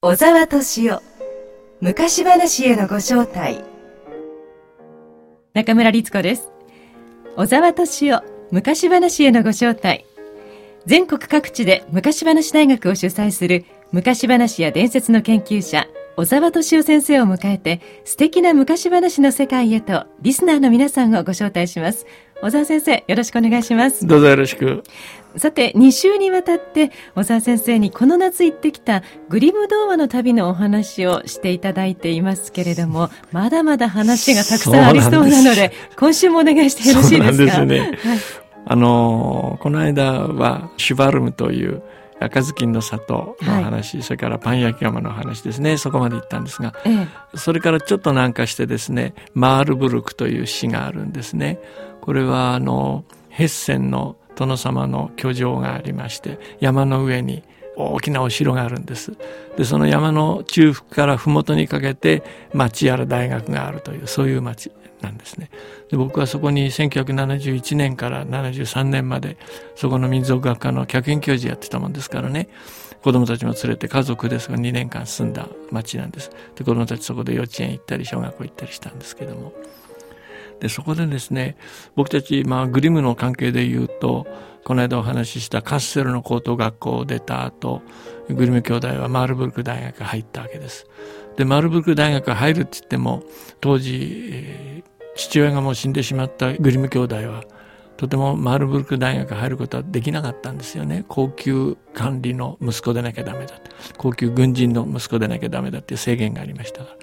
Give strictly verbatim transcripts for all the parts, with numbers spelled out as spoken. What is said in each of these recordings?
小沢敏夫昔話へのご招待。 中村律子です。小沢敏夫昔話へのご招待。全国各地で昔話大学を主催する昔話や伝説の研究者小沢敏夫先生を迎えて、素敵な昔話の世界へとリスナーの皆さんをご招待します。小沢先生、よろしくお願いします。 どうぞよろしく。 さて、に週にわたって小沢先生にこの夏行ってきたグリム童話の旅のお話をしていただいていますけれども、まだまだ話がたくさんありそうなので、今週もお願いしてよろしいですか。 そうなんですね、 はい、 あのこの間はシュバルムという赤ずきんの里の話、はい、それからパン焼き窯の話ですね、そこまで行ったんですが、ええ、それからちょっと南下してですね、マールブルクという市があるんですね。これはあのヘッセンの殿様の居城がありまして、山の上に大きなお城があるんです。でその山の中腹から麓にかけて町やら大学があるという、そういう町なんですね。で僕はそこにせんきゅうひゃくななじゅういちねんからななじゅうさんねんまでそこの民族学科の客員教授やってたもんですからね、子供たちも連れて家族ですがにねんかん住んだ町なんです。で子供たちそこで幼稚園行ったり小学校行ったりしたんですけども、でそこでですね、僕たち、まあ、グリムの関係で言うと、この間お話ししたカッセルの高等学校を出た後、グリム兄弟はマールブルク大学に入ったわけです。でマールブルク大学に入るって言っても、当時、えー、父親がもう死んでしまったグリム兄弟はとてもマールブルク大学に入ることはできなかったんですよね。高級管理の息子でなきゃダメだ、高級軍人の息子でなきゃダメだっていう制限がありましたから。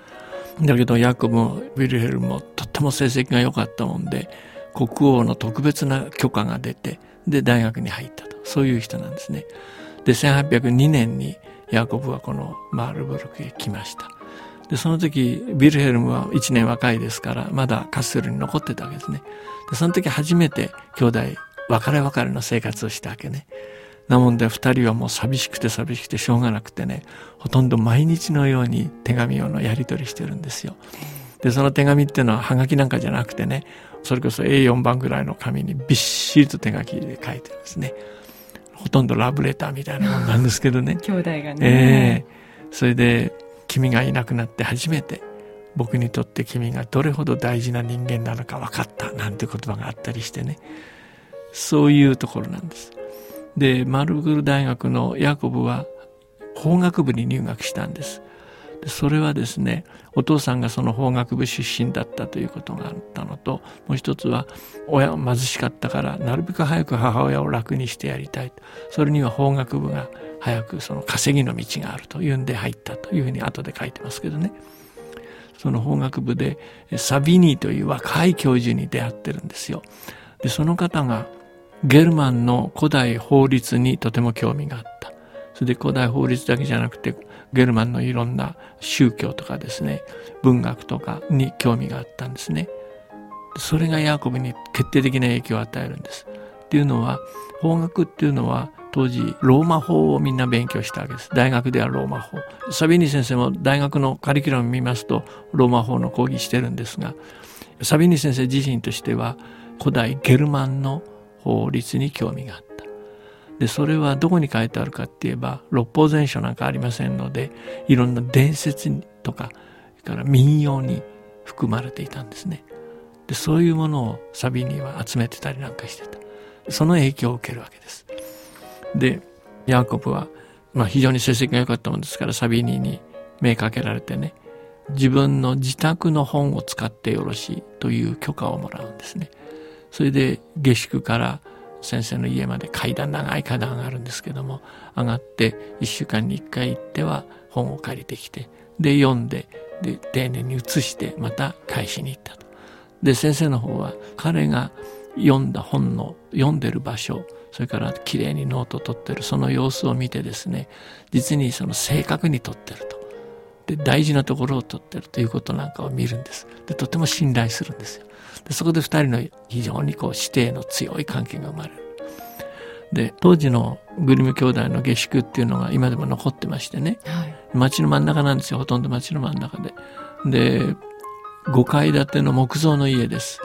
だけどヤコブもウィルヘルムもとっても成績が良かったもんで、国王の特別な許可が出て、で大学に入ったと、そういう人なんですね。でせんはっぴゃくにねんにヤコブはこのマールブルクへ来ました。でその時ウィルヘルムはいちねん若いですからまだカッセルに残ってたわけですね。でその時初めて兄弟別れ別れの生活をしたわけね。なもんで二人はもう寂しくて寂しくてしょうがなくてね、ほとんど毎日のように手紙をのやり取りしてるんですよ。でその手紙っていうのはハガキなんかじゃなくてね、それこそ エーよん 番ぐらいの紙にびっしりと手書きで書いてるんですね。ほとんどラブレターみたいなもんなんですけどね兄弟がね、 えー、それで君がいなくなって初めて僕にとって君がどれほど大事な人間なのか分かったなんて言葉があったりしてね、そういうところなんです。でマルブル大学のヤコブは法学部に入学したんです。でそれはですね、お父さんがその法学部出身だったということがあったのと、もう一つは親は貧しかったからなるべく早く母親を楽にしてやりたいと、それには法学部が早くその稼ぎの道があるというんで入ったというふうに後で書いてますけどね。その法学部でサビニーという若い教授に出会ってるんですよ。でその方がゲルマンの古代法律にとても興味があった。それで古代法律だけじゃなくてゲルマンのいろんな宗教とかですね、文学とかに興味があったんですね。それがヤコブに決定的な影響を与えるんです。っていうのは、法学っていうのは当時ローマ法をみんな勉強したわけです。大学ではローマ法。サビニ先生も大学のカリキュラムを見ますとローマ法の講義してるんですが、サビニ先生自身としては古代ゲルマンの法律に興味があった。でそれはどこに書いてあるかって言えば、六法全書なんかありませんので、いろんな伝説とかそれから民謡に含まれていたんですね。でそういうものをサビニは集めてたりなんかしてた。その影響を受けるわけです。でヤコブは、まあ、非常に成績が良かったもんですからサビニに目かけられてね、自分の自宅の本を使ってよろしいという許可をもらうんですね。それで下宿から先生の家まで階段、長い階段があるんですけども、上がっていっしゅうかんにいっかい行っては本を借りてきて、で読んで、で丁寧に写してまた返しに行ったと。で先生の方は彼が読んだ本の読んでる場所、それからきれいにノートを取ってるその様子を見てですね、実にその正確に取ってると、で大事なところを取ってるということなんかを見るんです。でとても信頼するんですよ。でそこで二人の非常にこう師弟の強い関係が生まれる。で当時のグリム兄弟の下宿っていうのが今でも残ってましてね、はい、町の真ん中なんですよ。ほとんど町の真ん中で、でごかい建ての木造の家です。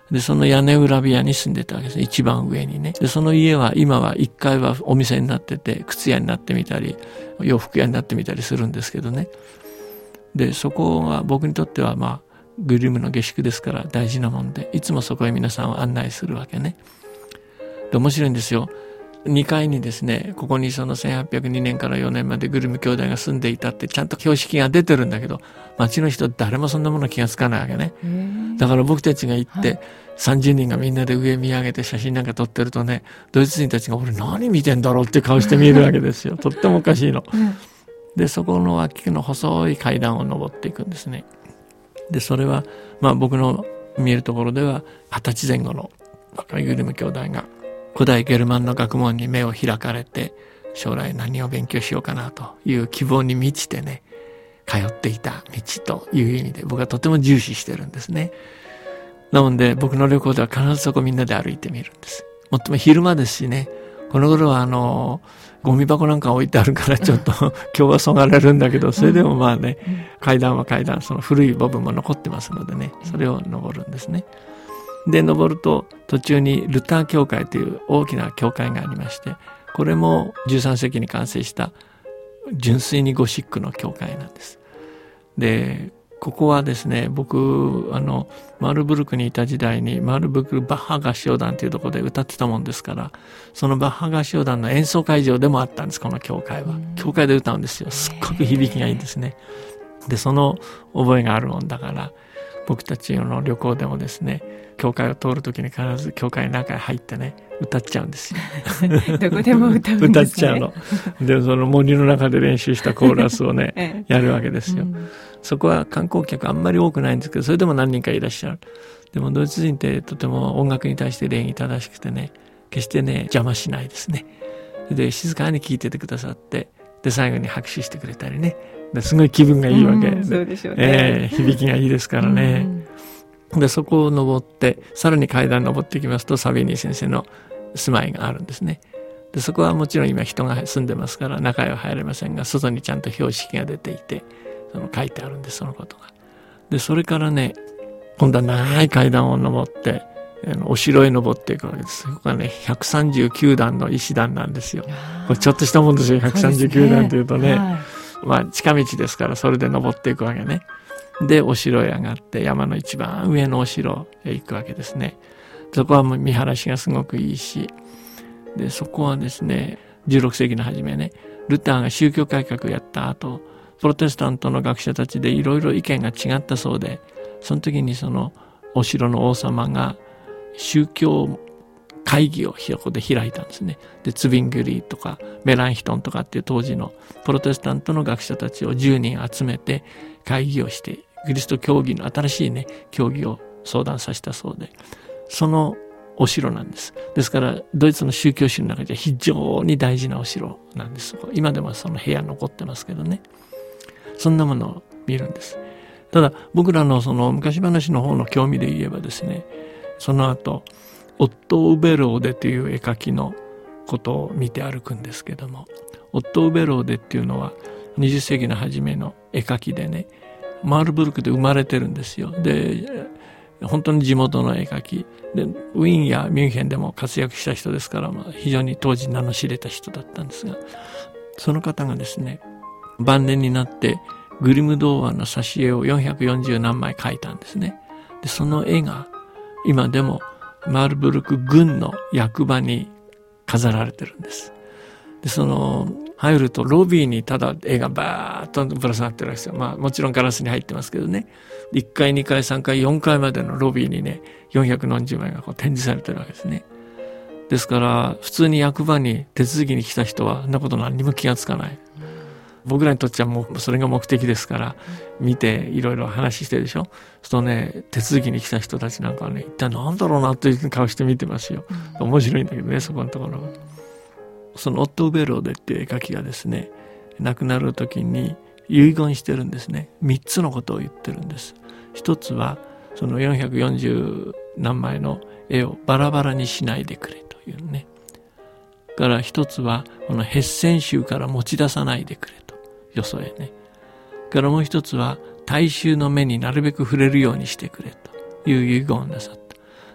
で、その屋根裏部屋に住んでたわけです。一番上にね。で、その家は今はいっかいはお店になってて、靴屋になってみたり、洋服屋になってみたりするんですけどね。で、そこが僕にとってはまあ、グリムの下宿ですから大事なもんで、いつもそこへ皆さんを案内するわけね。で、面白いんですよ。にかいにですね、ここにそのせんはっぴゃくにねんからよねんまでグリム兄弟が住んでいたってちゃんと標識が出てるんだけど、町の人誰もそんなもの気がつかないわけね。だから僕たちが行って、はい、さんじゅうにんがみんなで上見上げて写真なんか撮ってるとね、ドイツ人たちが俺何見てんだろうって顔して見るわけですよ。とってもおかしいの。うん、で、そこの脇の細い階段を登っていくんですね。で、それは、まあ僕の見えるところでは、二十歳前後の若いグリム兄弟が、古代ゲルマンの学問に目を開かれて、将来何を勉強しようかなという希望に満ちてね、通っていた道という意味で僕はとても重視してるんですね。なので僕の旅行では必ずそこみんなで歩いてみるんです。もっとも昼間ですしね、この頃はあの、ゴミ箱なんか置いてあるからちょっと今日はそがれるんだけど、それでもまあね、階段は階段、その古い部分も残ってますのでね、それを登るんですね。で、登ると途中にルター教会という大きな教会がありまして、これもじゅうさんせいきに完成した純粋にゴシックの教会なんです。で、ここはですね、僕、あの、マールブルクにいた時代に、マールブルクバッハ合唱団というところで歌ってたもんですから、そのバッハ合唱団の演奏会場でもあったんです、この教会は。教会で歌うんですよ。すっごく響きがいいんですね。で、その覚えがあるもんだから、僕たちの旅行でもですね、教会を通るときに必ず教会の中に入ってね、歌っちゃうんですよ。 どこでも歌うんですね。 歌っちゃうの。で、その森の中で練習したコーラスをね、ええ、やるわけですよ。うん、そこは観光客あんまり多くないんですけど、それでも何人かいらっしゃる。でもドイツ人ってとても音楽に対して礼儀正しくてね、決してね、邪魔しないですね。で、静かに聴いててくださって、で、最後に拍手してくれたりね。ですごい気分がいいわけ。うん、そうでしょうね。えー、響きがいいですからね。うん、で、そこを登って、さらに階段登っていきますと、サビニー先生の住まいがあるんですね。で、そこはもちろん今人が住んでますから中へは入れませんが、外にちゃんと標識が出ていて、その書いてあるんです、そのことが。で、それからね、今度は長い階段を登って、お城へ登っていくわけです。そこがね、ひゃくさんじゅうきゅうだんの石段なんですよ。これちょっとしたもんですよ、ひゃくさんじゅうきゅうだんというとね。はい、まあ、近道ですから、それで登っていくわけね。で、お城へ上がって、山の一番上のお城へ行くわけですね。そこはもう見晴らしがすごくいいし、で、そこはですね、じゅうろくせいきの初めね、ルターが宗教改革をやった後、プロテスタントの学者たちでいろいろ意見が違ったそうで、その時にそのお城の王様が宗教会議をそこで開いたんですね。で、ツビングリーとかメランヒトンとかっていう当時のプロテスタントの学者たちをじゅうにん集めて会議をして、キリスト教義の新しいね、教義を相談させたそうで、そのお城なんです。ですから、ドイツの宗教史の中で非常に大事なお城なんです。今でもその部屋残ってますけどね。そんなものを見るんです。ただ、僕らのその昔話の方の興味で言えばですね、その後、オット・ウベローデという絵描きのことを見て歩くんですけども、オット・ウベローデっていうのはにじゅっせいきの初めの絵描きでね、マールブルクで生まれてるんですよ。で、本当に地元の絵描きで、ウィーンやミュンヘンでも活躍した人ですから、まあ、非常に当時名の知れた人だったんですが、その方がですね、晩年になってグリム童話の挿絵をよんひゃくよんじゅうなんまい描いたんですね。で、その絵が今でもマールブルク郡の役場に飾られてるんです。で、その入るとロビーにただ絵がバーッとぶら下がってるわけですよ。まあもちろんガラスに入ってますけどね。いっかい、にかい、さんかい、よんかいまでのロビーにね、よんひゃくよんじゅうまいがこう展示されてるわけですね。ですから普通に役場に手続きに来た人はそんなこと何にも気がつかない。僕らにとっちゃもうそれが目的ですから見ていろいろ話してるでしょ。そうするとね、手続きに来た人たちなんかはね、一体何だろうなという顔して見てますよ。面白いんだけどね、そこのところ。そのオット・ウベローデっていう絵描きがですね、亡くなる時に遺言してるんですね。三つのことを言ってるんです。一つはそのよんひゃくよんじゅうなんまいの絵をバラバラにしないでくれというね。から一つはこのヘッセン州から持ち出さないでくれと、よそへね。からもう一つは大衆の目になるべく触れるようにしてくれという遺言をなさった。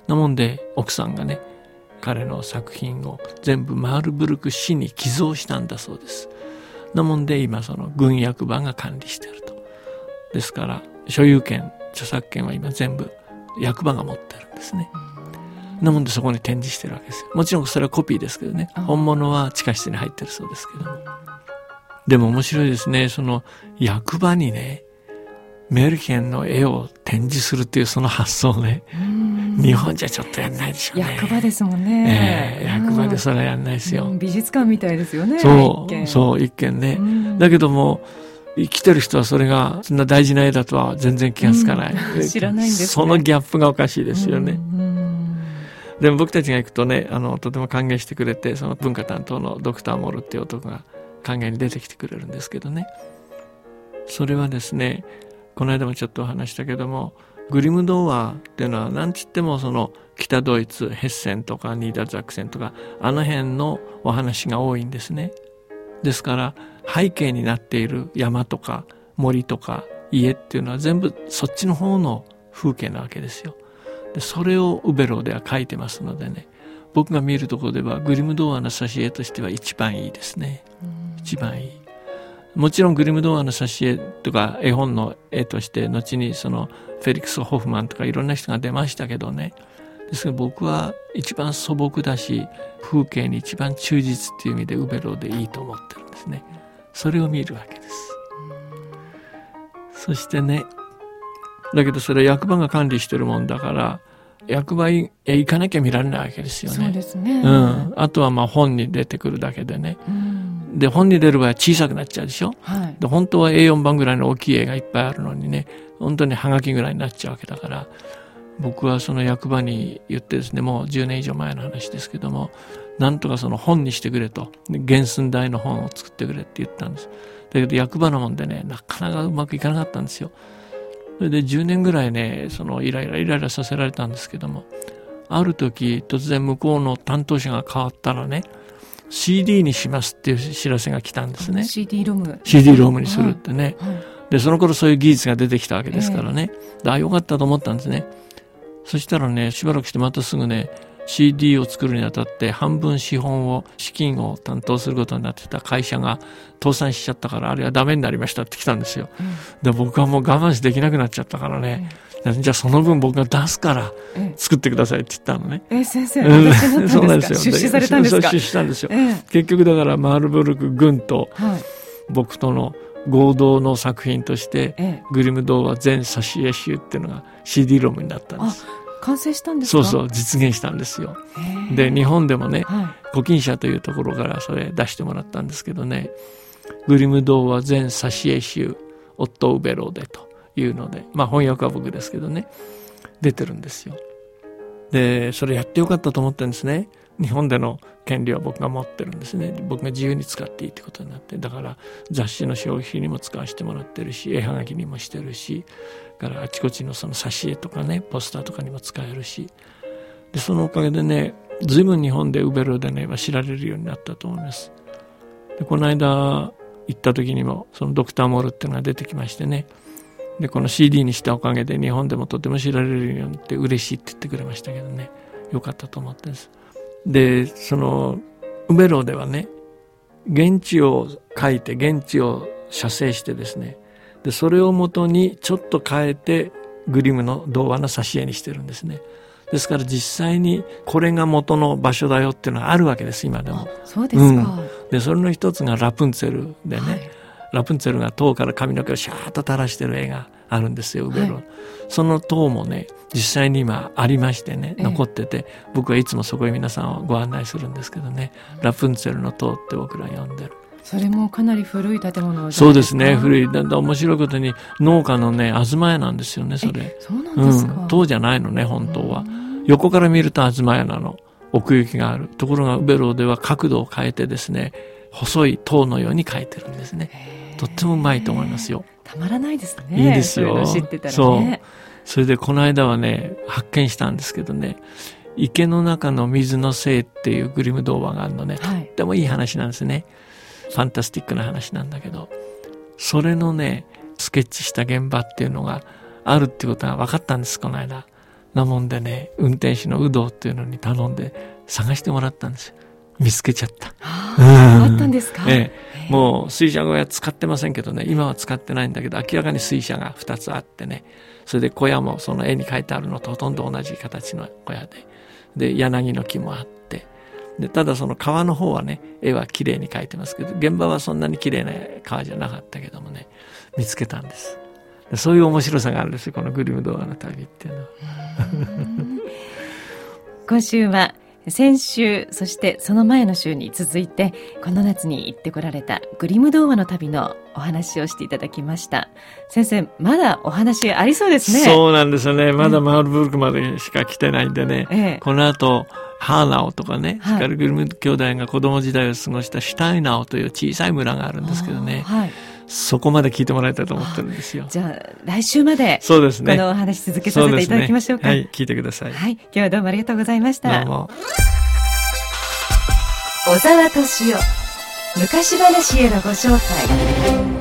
なもんで奥さんがね彼の作品を全部マールブルク市に寄贈したんだそうです。なもんで今その軍役場が管理していると。ですから所有権著作権は今全部役場が持ってるんですね。なもんでそこに展示してるわけですよ。もちろんそれはコピーですけどね、本物は地下室に入ってるそうですけども。でも面白いですね。その役場にねメルケンの絵を展示するっていうその発想ね、日本じゃちょっとやんないでしょうね。 役場ですもんね、 えー、役場でそれはやんないですよ、 うん、美術館みたいですよね。 そうそう一見ね、うん、だけども生きてる人はそれがそんな大事な絵だとは全然気がつかない、 うん、知らないんですね。そのギャップがおかしいですよね、 うんうん、 でも僕たちが行くとねあのとても歓迎してくれて、その文化担当のドクターモルっていう男が歓迎に出てきてくれるんですけどね、それはですねこの間もちょっとお話したけども、グリム童話っていうのは何ちってもその北ドイツヘッセンとかニーダーザクセンとかあの辺のお話が多いんですね。ですから背景になっている山とか森とか家っていうのは全部そっちの方の風景なわけですよ。でそれをウベロでは書いてますのでね、僕が見るところではグリム童話の挿絵としては一番いいですね。一番いい。もちろんグリム童話の挿絵とか絵本の絵として後にそのフェリックス・ホフマンとかいろんな人が出ましたけどね、ですが僕は一番素朴だし風景に一番忠実っていう意味でウベロでいいと思ってるんですね。それを見るわけです。そしてね、だけどそれ役場が管理してるもんだから役場へ行かなきゃ見られないわけですよね。 そうですね、 うん、あとはまあ本に出てくるだけでね、うん、で本に出る場合は小さくなっちゃうでしょ、はい、で本当は エーよん 番ぐらいの大きい絵がいっぱいあるのにね、本当にハガキぐらいになっちゃうわけだから、僕はその役場に言ってですね、もうじゅうねん以上前の話ですけども、なんとかその本にしてくれと、原寸大の本を作ってくれって言ったんです。だけど役場のもんでね、なかなかうまくいかなかったんですよ。それでじゅうねんぐらいね、そのイライライライラさせられたんですけども、ある時突然向こうの担当者が変わったらね、シーディー にしますっていう知らせが来たんですね。 シーディー ロムシーディー ロムにするってね、 はいはい、 でその頃そういう技術が出てきたわけですからね、えー、あよかったと思ったんですね。そしたらね、しばらくしてまたすぐね シーディー を作るにあたって半分資本を資金を担当することになってた会社が倒産しちゃったから、あれはダメになりましたって来たんですよ、うん、で僕はもう我慢しできなくなっちゃったからね、うん、じゃあその分僕が出すから作ってくださいって言ったのね。 え先生、私になったんですか？そうなんですよ。出資されたんですか？ 出資したんですよ、えー、結局だからマールブルク軍と僕との合同の作品として、ええ、グリム童話全挿絵集っていうのが シーディー ロムになったんです。 あ、完成したんですか？ そうそう、実現したんですよ。で日本でもね、はい、古今社というところからそれ出してもらったんですけどね、グリム童話全挿絵集オット・ウベロでというので、まあ翻訳は僕ですけどね、出てるんですよ。でそれやってよかったと思ってるんですね。日本での権利は僕が持ってるんですね。僕が自由に使っていいってことになって、だから雑誌の消費にも使わせてもらってるし、絵はがきにもしてるし、からあちこちのその挿絵とかね、ポスターとかにも使えるし、でそのおかげでね、ずいぶん日本でウベロでね知られるようになったと思います。でこの間行った時にもそのドクターモールっていうのが出てきましてね、でこの シーディー にしたおかげで日本でもとても知られるようになって嬉しいって言ってくれましたけどね、よかったと思ってるんです。でそのウベロではね、現地を書いて現地を写生してですね、でそれをもとにちょっと変えてグリムの童話の挿絵にしてるんですね。ですから実際にこれが元の場所だよっていうのがあるわけです、今でも。 そうですか、 うん、でそれの一つがラプンツェルでね、はい、ラプンツェルが塔から髪の毛をシャーッと垂らしてる絵があるんですよ、ウベロ、はい、その塔もね実際に今ありましてね、残ってて、ええ、僕はいつもそこへ皆さんをご案内するんですけどね、ラプンツェルの塔って僕ら呼んでる。 それもかなり古い建物じゃないですか？ そうですね、古い。だんだん面白いことに農家のね東屋なんですよね、それ。 そうなんですか、 うん、塔じゃないのね、本当は。横から見ると東屋なの、奥行きがある。ところがウベロでは角度を変えてですね、細い塔のように描いてるんですね。とってもうまいと思いますよ。 たまらないですね。 いいですよ。 そういうの知ってたらね。 そう。それでこの間はね発見したんですけどね、池の中の水のせいっていうグリム童話があるのね、はい、とってもいい話なんですね。ファンタスティックな話なんだけど、それのねスケッチした現場っていうのがあるってことが分かったんです、この間。 なもんでね、運転手の有働っていうのに頼んで探してもらったんですよ。見つけちゃった。 あったんですか？ ええ、もう水車小屋使ってませんけどね、今は使ってないんだけど、明らかに水車がふたつあってね、それで小屋もその絵に描いてあるのとほとんど同じ形の小屋で、で柳の木もあって、でただその川の方はね、絵は綺麗に描いてますけど、現場はそんなに綺麗な川じゃなかったけどもね、見つけたんです。でそういう面白さがあるんですよ、このグリム童話の旅っていうのは。 今週は先週、そしてその前の週に続いて、この夏に行ってこられたグリム童話の旅のお話をしていただきました。先生、まだお話ありそうですね。 そうなんですよね。まだマールブルクまでしか来てないんでね、ええ、この後ハーナオとかね、はい、ヒカル・グリム兄弟が子供時代を過ごしたシュタイナオという小さい村があるんですけどね、はい、そこまで聞いてもらいたいと思ってるんですよ。 じゃあ来週までそうですね、 このお話続けさせていただきましょうか。 そうですね、はい、聞いてください。 はい、今日はどうもありがとうございました。 どうも。 小沢敏夫、昔話へのご招待。